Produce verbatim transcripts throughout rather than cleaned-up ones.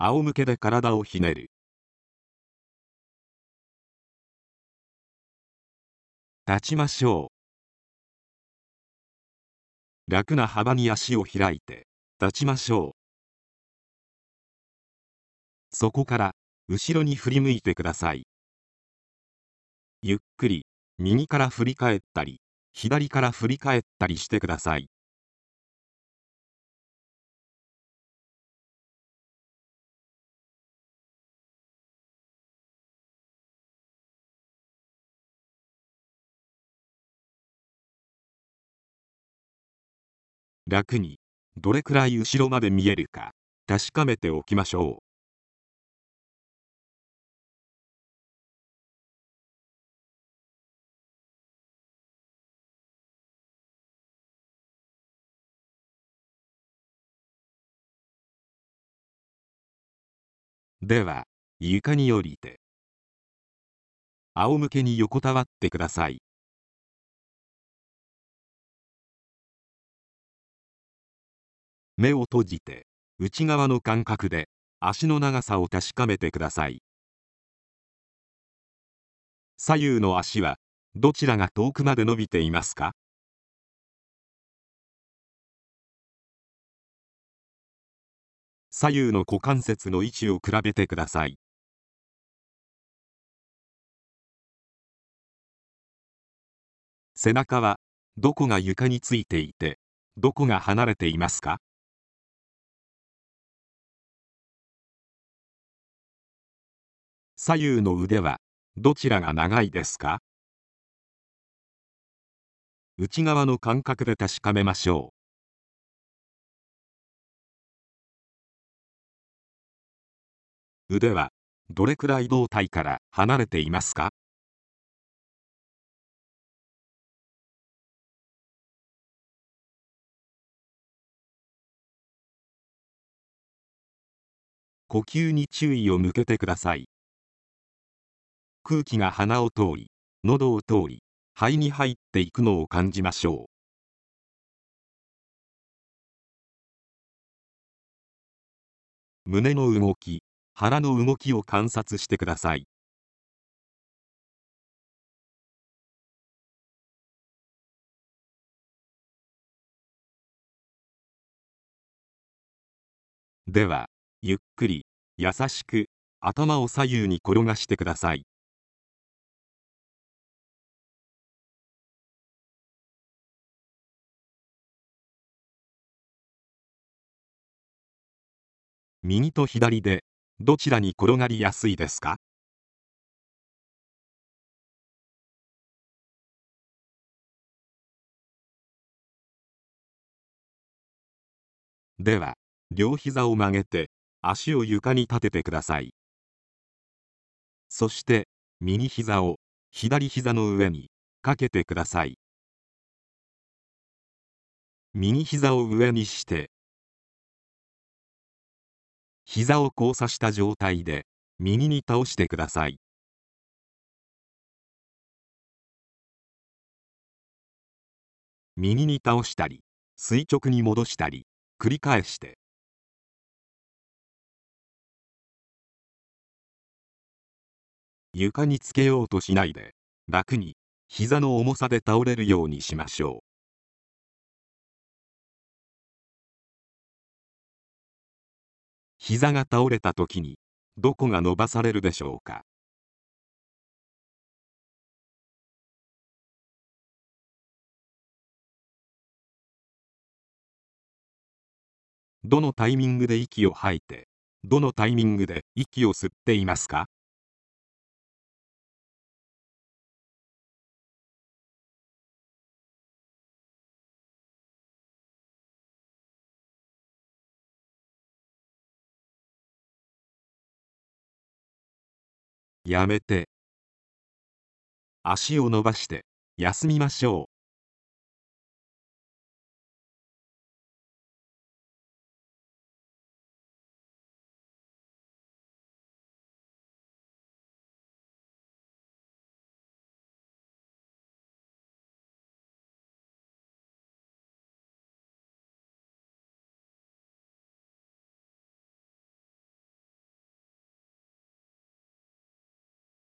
仰向けで体をひねる。立ちましょう。楽な幅に足を開いて立ちましょう。そこから後ろに振り向いてください。ゆっくり右から振り返ったり左から振り返ったりしてください。楽にどれくらい後ろまで見えるか確かめておきましょう。では床に降りて仰向けに横たわってください。目を閉じて内側の感覚で足の長さを確かめてください。左右の足はどちらが遠くまで伸びていますか？左右の股関節の位置を比べてください。背中はどこが床についていてどこが離れていますか？左右の腕はどちらが長いですか？内側の感覚で確かめましょう。腕はどれくらい胴体から離れていますか？呼吸に注意を向けてください。空気が鼻を通り喉を通り肺に入っていくのを感じましょう。胸の動き、腹の動きを観察してください。ではゆっくり優しく頭を左右に転がしてください。右と左でどちらに転がりやすいですか？では両膝を曲げて足を床に立ててください。そして右膝を左膝の上にかけてください。右膝を上にして膝を交差した状態で右に倒してください。右に倒したり垂直に戻したり繰り返して床につけようとしないで楽に膝の重さで倒れるようにしましょう。膝が倒れた時にどこが伸ばされるでしょうか？どのタイミングで息を吐いてどのタイミングで息を吸っていますか？やめて足を伸ばして休みましょう。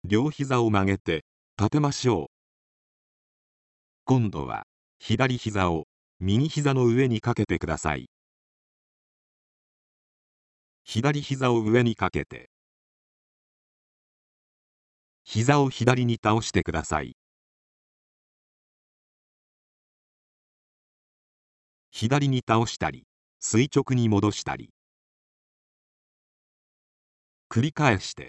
両膝を曲げて立てましょう。今度は左膝を右膝の上にかけてください。左膝を上にかけて膝を左に倒してください。左に倒したり垂直に戻したり繰り返して、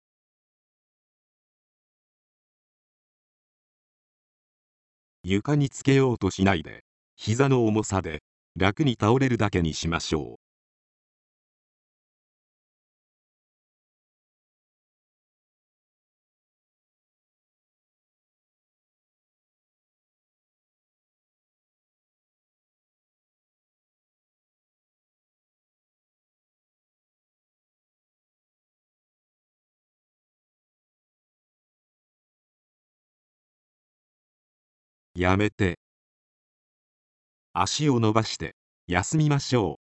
床につけようとしないで、膝の重さで楽に倒れるだけにしましょう。やめて、足を伸ばして休みましょう。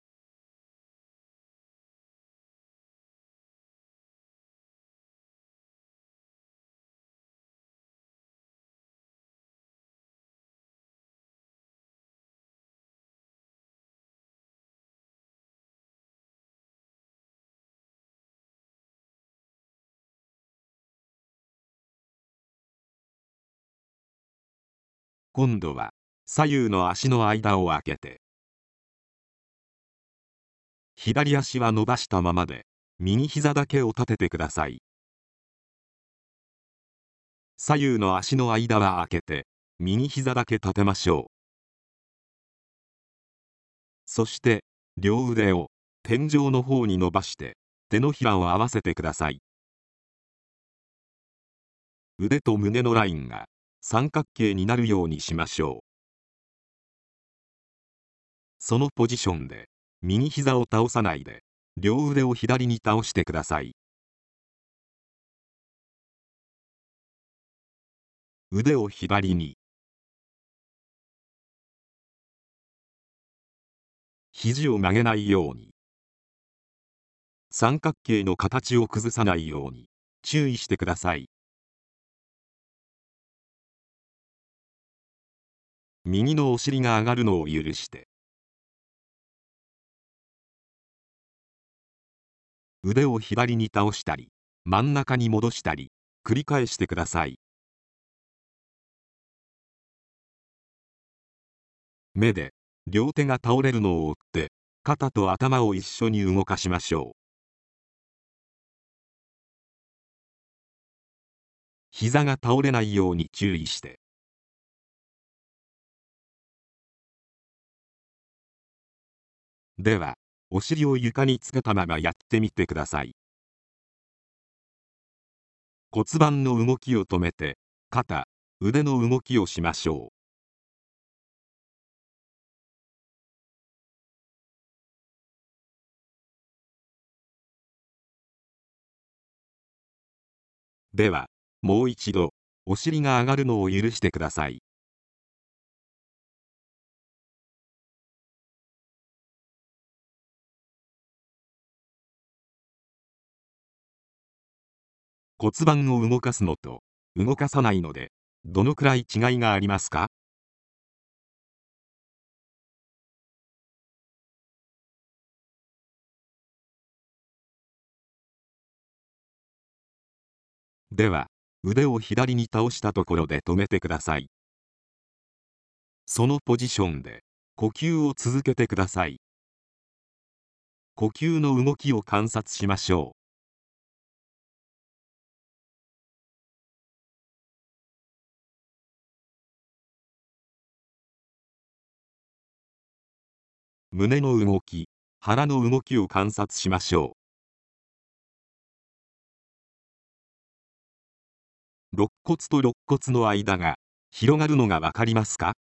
今度は左右の足の間を空けて、左足は伸ばしたままで右膝だけを立ててください。左右の足の間は空けて右膝だけ立てましょう。そして両腕を天井の方に伸ばして手のひらを合わせてください。腕と胸のラインが三角形になるようにしましょう。そのポジションで右膝を倒さないで両腕を左に倒してください。腕を左に、肘を曲げないように、三角形の形を崩さないように注意してください。右のお尻が上がるのを許して、腕を左に倒したり真ん中に戻したり繰り返してください。目で両手が倒れるのを追って肩と頭を一緒に動かしましょう。膝が倒れないように注意して、ではお尻を床につけたままやってみてください。骨盤の動きを止めて肩、腕の動きをしましょう。ではもう一度お尻が上がるのを許してください。骨盤を動かすのと動かさないのでどのくらい違いがありますか？では腕を左に倒したところで止めてください。そのポジションで呼吸を続けてください。呼吸の動きを観察しましょう。胸の動き、腹の動きを観察しましょう。肋骨と肋骨の間が広がるのがわかりますか？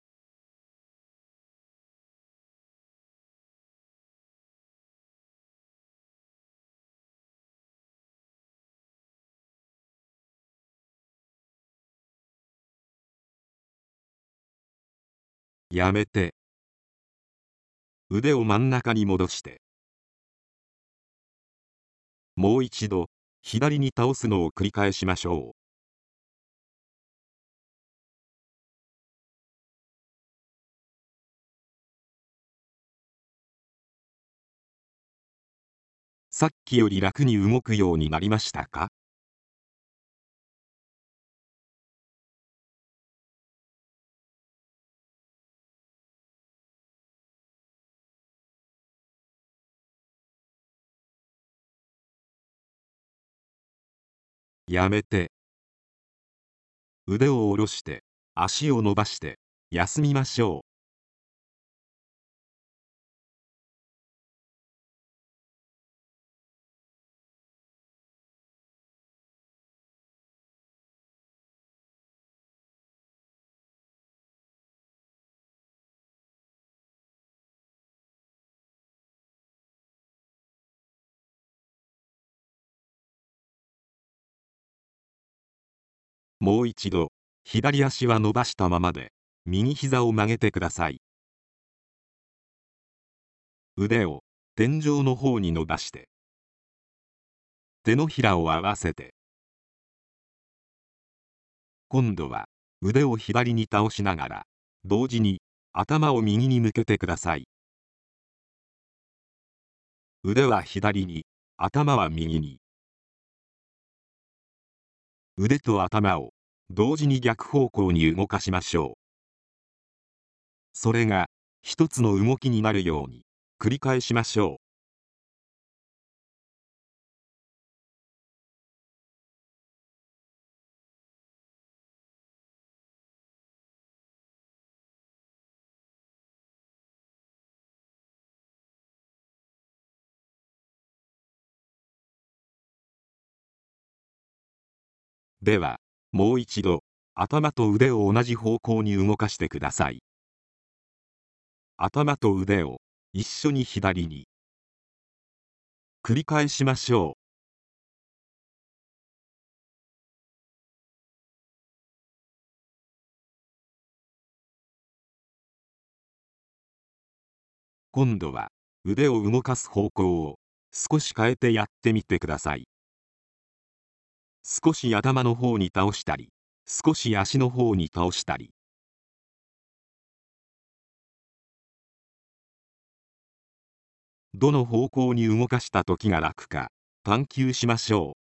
やめて、腕を真ん中に戻して、もう一度左に倒すのを繰り返しましょう。さっきより楽に動くようになりましたか？やめて。腕を下ろして足を伸ばして休みましょう。もう一度左足は伸ばしたままで右膝を曲げてください。腕を天井の方に伸ばして手のひらを合わせて、今度は腕を左に倒しながら同時に頭を右に向けてください。腕は左に、頭は右に。腕と頭を同時に逆方向に動かしましょう。それが一つの動きになるように繰り返しましょう。ではもう一度頭と腕を同じ方向に動かしてください。頭と腕を一緒に左に繰り返しましょう。今度は腕を動かす方向を少し変えてやってみてください。少し頭の方に倒したり、少し足の方に倒したり。どの方向に動かした時が楽か探求しましょう。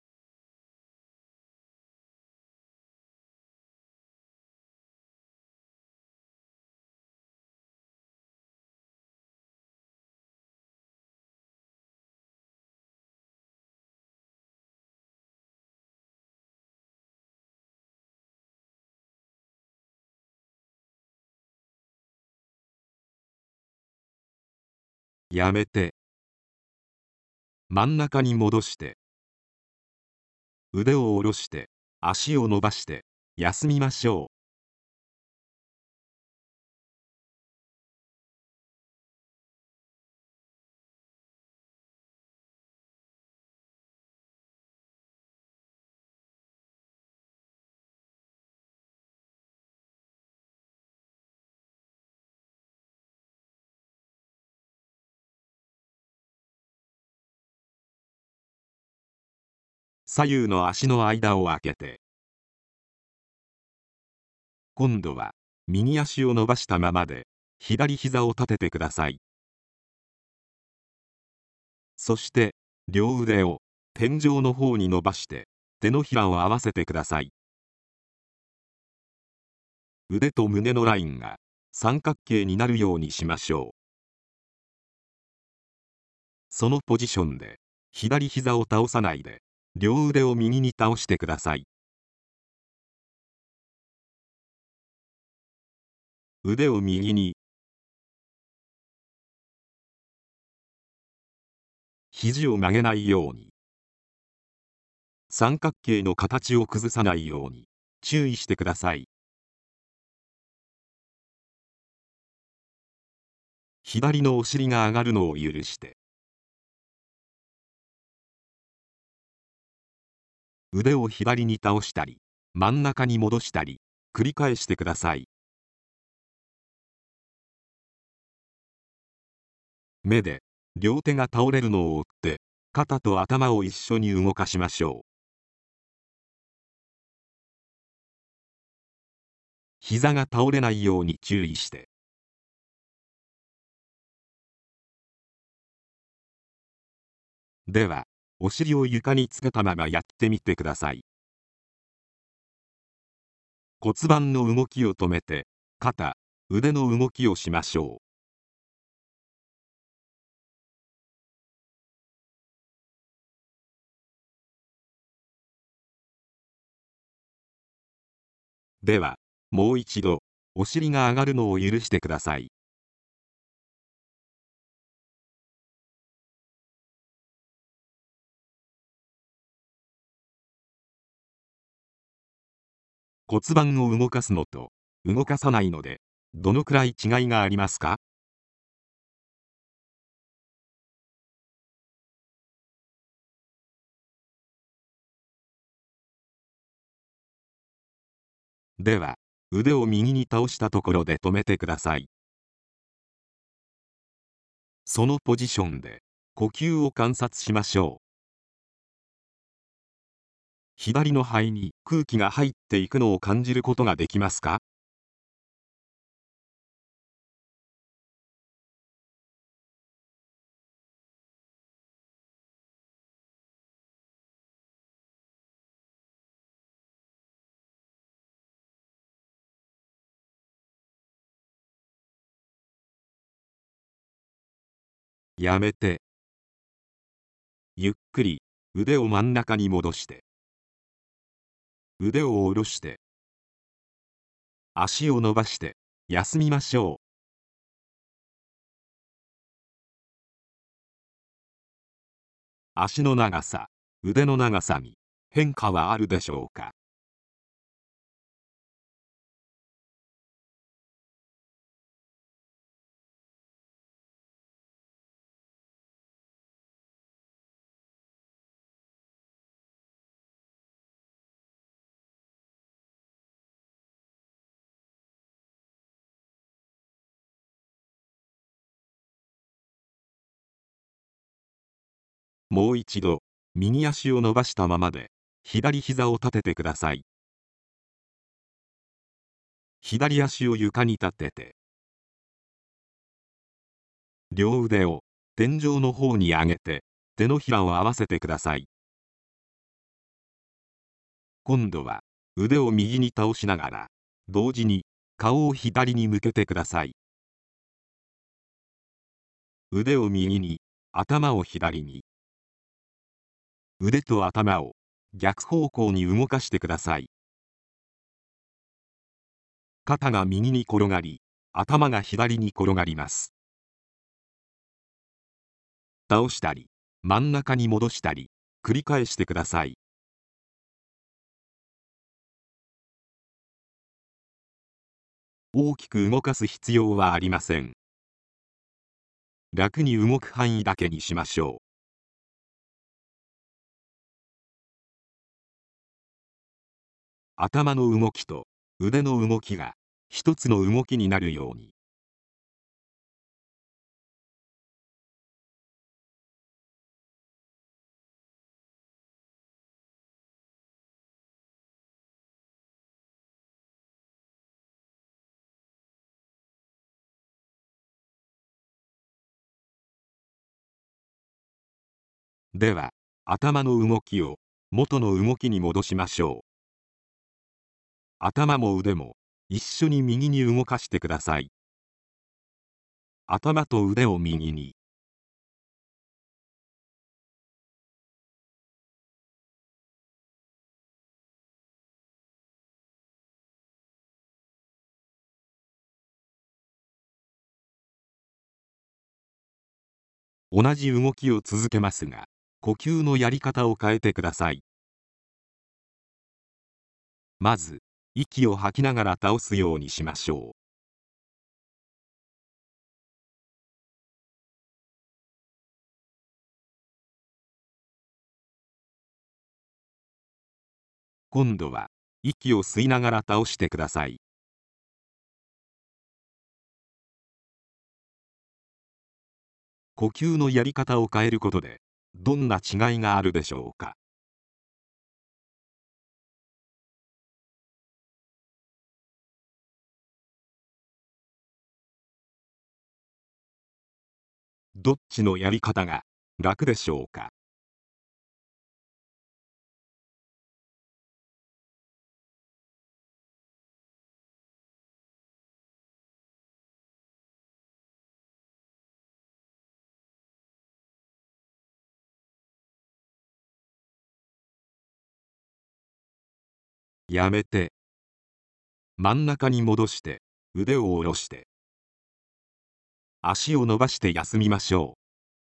やめて。真ん中に戻して腕を下ろして足を伸ばして休みましょう。左右の足の間を空けて、今度は右足を伸ばしたままで左膝を立ててください。そして両腕を天井の方に伸ばして手のひらを合わせてください。腕と胸のラインが三角形になるようにしましょう。そのポジションで左膝を倒さないで両腕を右に倒してください。腕を右に、肘を曲げないように、三角形の形を崩さないように注意してください。左のお尻が上がるのを許して腕を左に倒したり真ん中に戻したり繰り返してください。目で両手が倒れるのを追って肩と頭を一緒に動かしましょう。膝が倒れないように注意して。では、お尻を床につけたままやってみてください。骨盤の動きを止めて、肩、腕の動きをしましょう。では、もう一度、お尻が上がるのを許してください。骨盤を動かすのと動かさないので、どのくらい違いがありますか？では、腕を右に倒したところで止めてください。そのポジションで呼吸を観察しましょう。左の肺に空気が入っていくのを感じることができますか？やめて、ゆっくり腕を真ん中に戻して、腕を下ろして、足を伸ばして休みましょう。足の長さ、腕の長さに変化はあるでしょうか？もう一度、右足を伸ばしたままで左膝を立ててください。左足を床に立てて、両腕を天井の方に上げて手のひらを合わせてください。今度は腕を右に倒しながら同時に顔を左に向けてください。腕を右に、頭を左に。腕と頭を逆方向に動かしてください。肩が右に転がり、頭が左に転がります。倒したり真ん中に戻したり繰り返してください。大きく動かす必要はありません。楽に動く範囲だけにしましょう。頭の動きと腕の動きが一つの動きになるように。では、頭の動きを元の動きに戻しましょう。頭も腕も一緒に右に動かしてください。頭と腕を右に。同じ動きを続けますが、呼吸のやり方を変えてください。まず、息を吐きながら倒すようにしましょう。今度は息を吸いながら倒してください。呼吸のやり方を変えることで、 どんな違いがあるでしょうか。どっちのやり方が楽でしょうか。やめて。真ん中に戻して腕を下ろして足を伸ばして休みましょ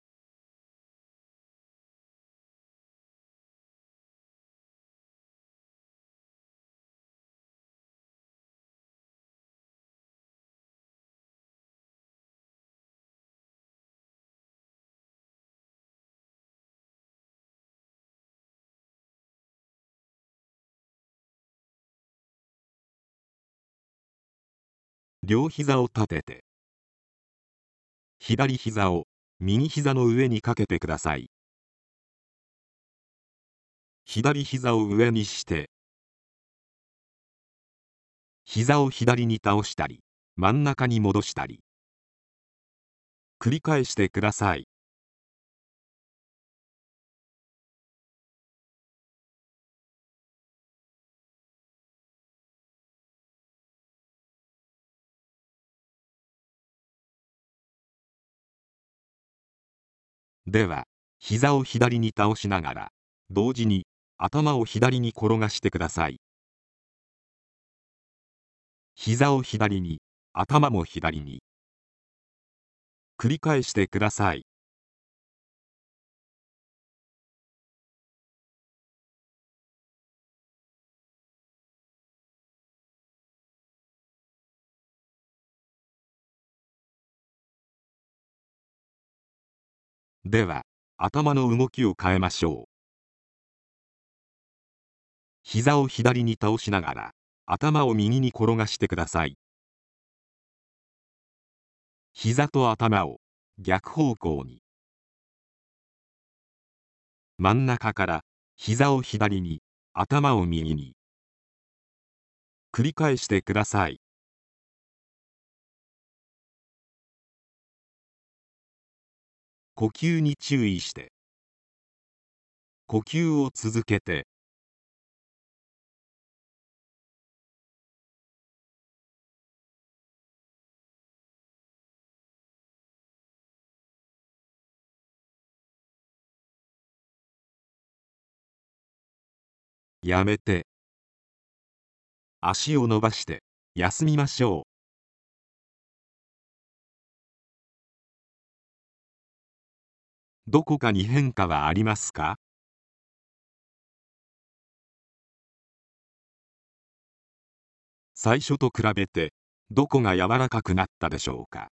う。両膝を立てて左膝を右膝の上にかけてください。左膝を上にして膝を左に倒したり真ん中に戻したり繰り返してください。では膝を左に倒しながら同時に頭を左に転がしてください。膝を左に頭も左に繰り返してください。では頭の動きを変えましょう。膝を左に倒しながら頭を右に転がしてください。膝と頭を逆方向に真ん中から膝を左に頭を右に繰り返してください。呼吸に注意して呼吸を続けてやめて足を伸ばして休みましょう。どこかに変化はありますか？最初と比べてどこが柔らかくなったでしょうか？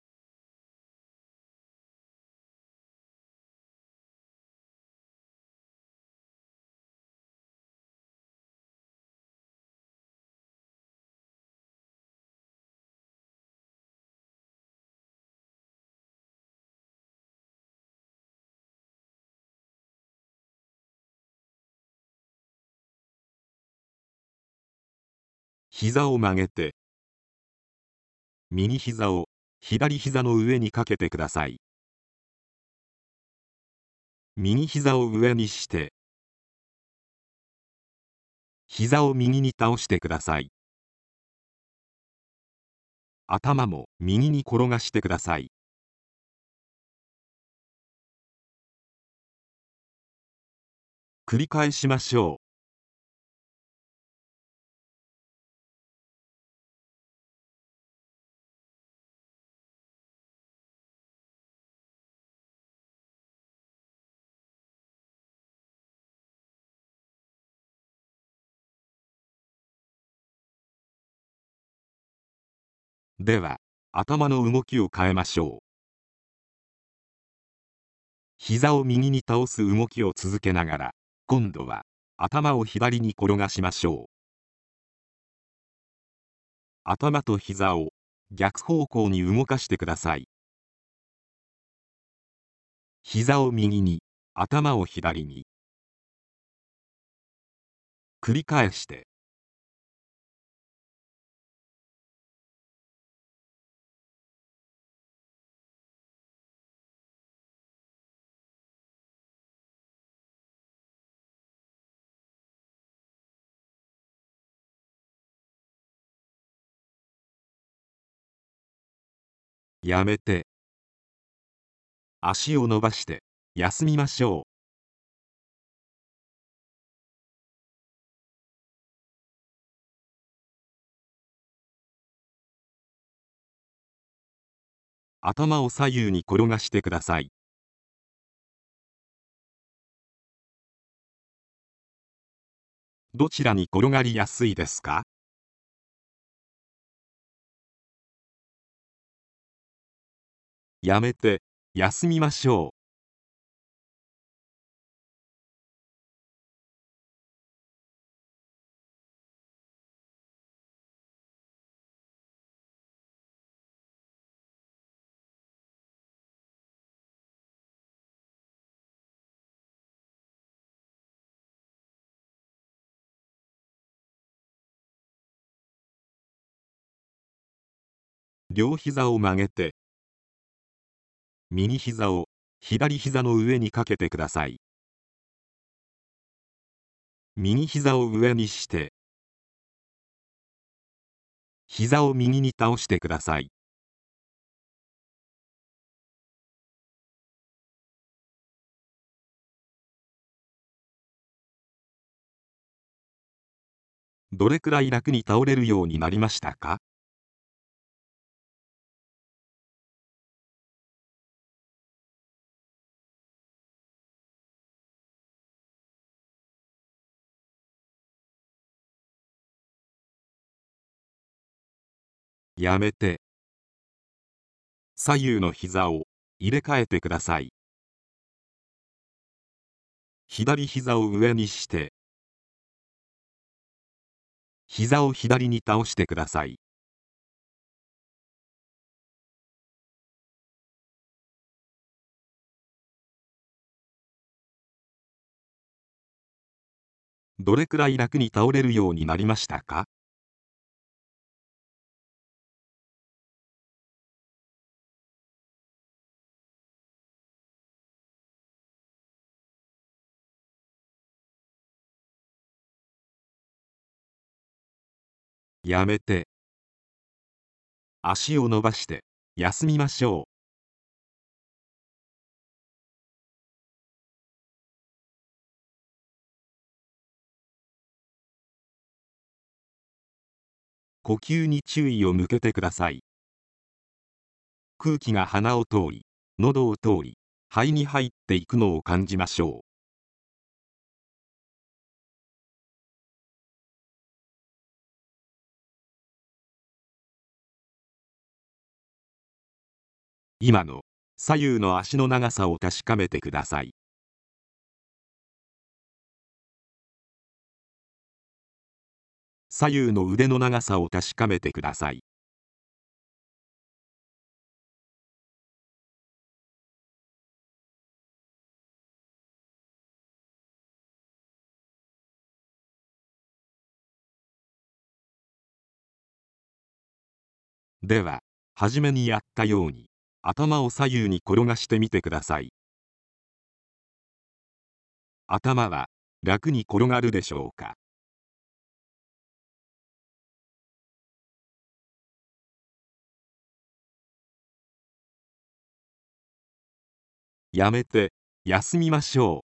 膝を曲げて右膝を左膝の上にかけてください。右膝を上にして膝を右に倒してください。頭も右に転がしてください。繰り返しましょう。では頭の動きを変えましょう。膝を右に倒す動きを続けながら今度は頭を左に転がしましょう。頭と膝を逆方向に動かしてください。膝を右に頭を左に。繰り返して。やめて。足を伸ばして休みましょう。頭を左右に転がしてください。どちらに転がりやすいですか？やめて休みましょう。両膝を曲げて、右膝を左膝の上にかけてください。右膝を上にして、膝を右に倒してください。どれくらい楽に倒れるようになりましたか？やめて。左右の膝を入れ替えてください。左膝を上にして、膝を左に倒してください。どれくらい楽に倒れるようになりましたか？やめて。足を伸ばして休みましょう。呼吸に注意を向けてください。空気が鼻を通り、喉を通り、肺に入っていくのを感じましょう。今の左右の足の長さを確かめてください。左右の腕の長さを確かめてください。では、初めにやったように、頭を左右に転がしてみてください。頭は楽に転がるでしょうか？やめて休みましょう。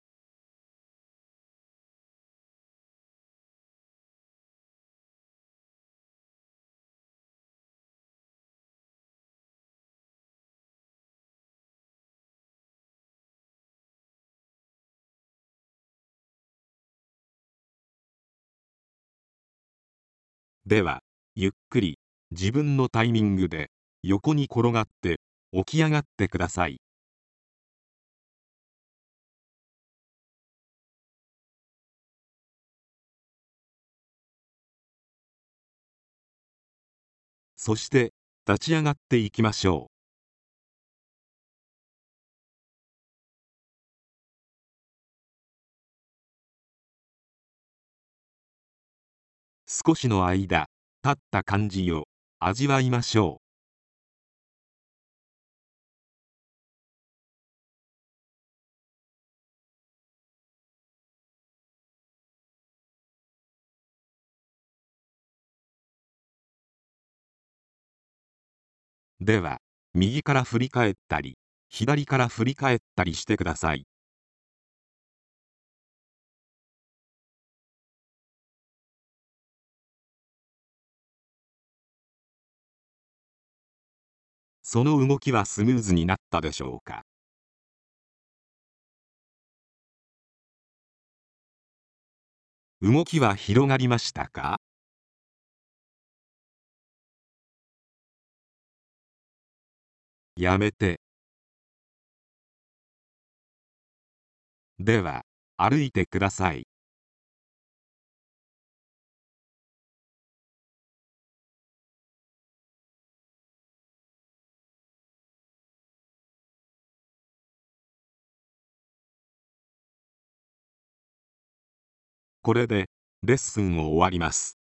では、ゆっくり自分のタイミングで横に転がって起き上がってください。そして立ち上がっていきましょう。 少しの間立った感じを味わいましょう。では右から振り返ったり左から振り返ったりしてください。その動きはスムーズになったでしょうか。動きは広がりましたか？やめて。では歩いてください。これでレッスンを終わります。